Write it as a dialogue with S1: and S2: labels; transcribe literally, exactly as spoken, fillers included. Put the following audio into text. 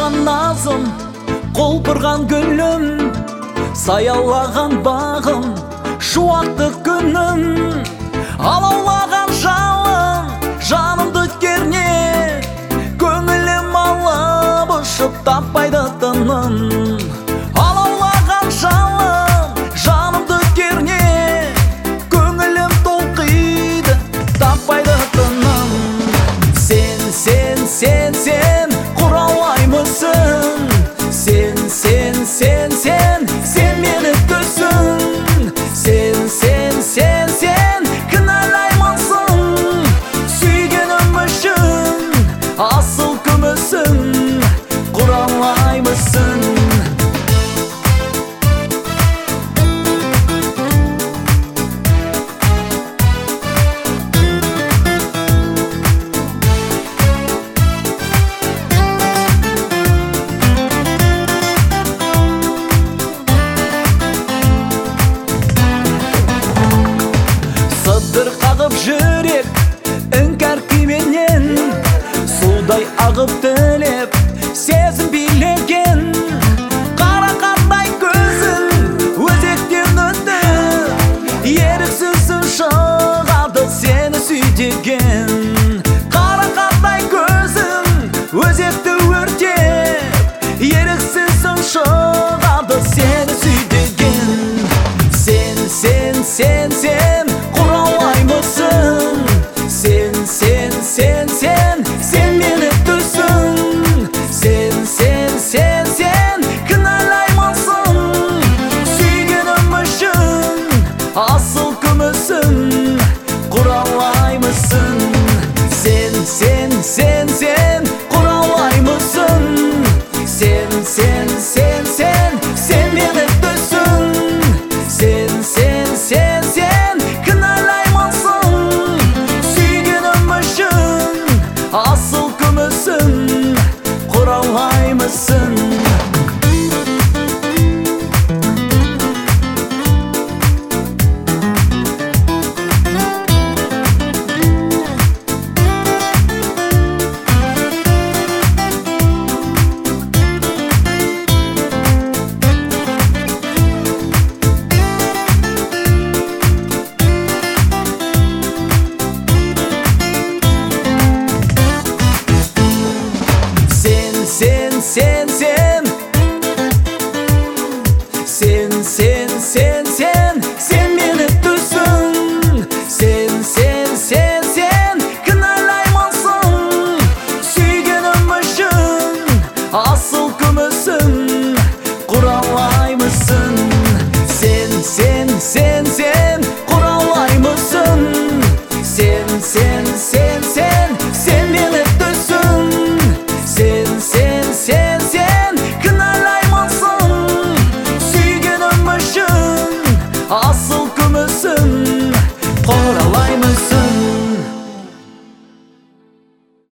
S1: Саған назым, құлпырған гүлім, саялаған бағым, шуақты күнім. Алаулаған жалын, жанымды керне, көңілім алып ұшып таппайды тыным. Алаулаған жалын, жанымды керне, көңілім толқиды, таппайды тыным. Сен, сен, сен, сен құралаймысың. Сен, сен, сен, сен, сен мені түсін. Сен, сен, сен, сен кінәлаймысың. Сүйгенім үшін асыл күмісің, құралаймысың. Сыдыр қағып жүрек іңкәр күйменен, судай ағып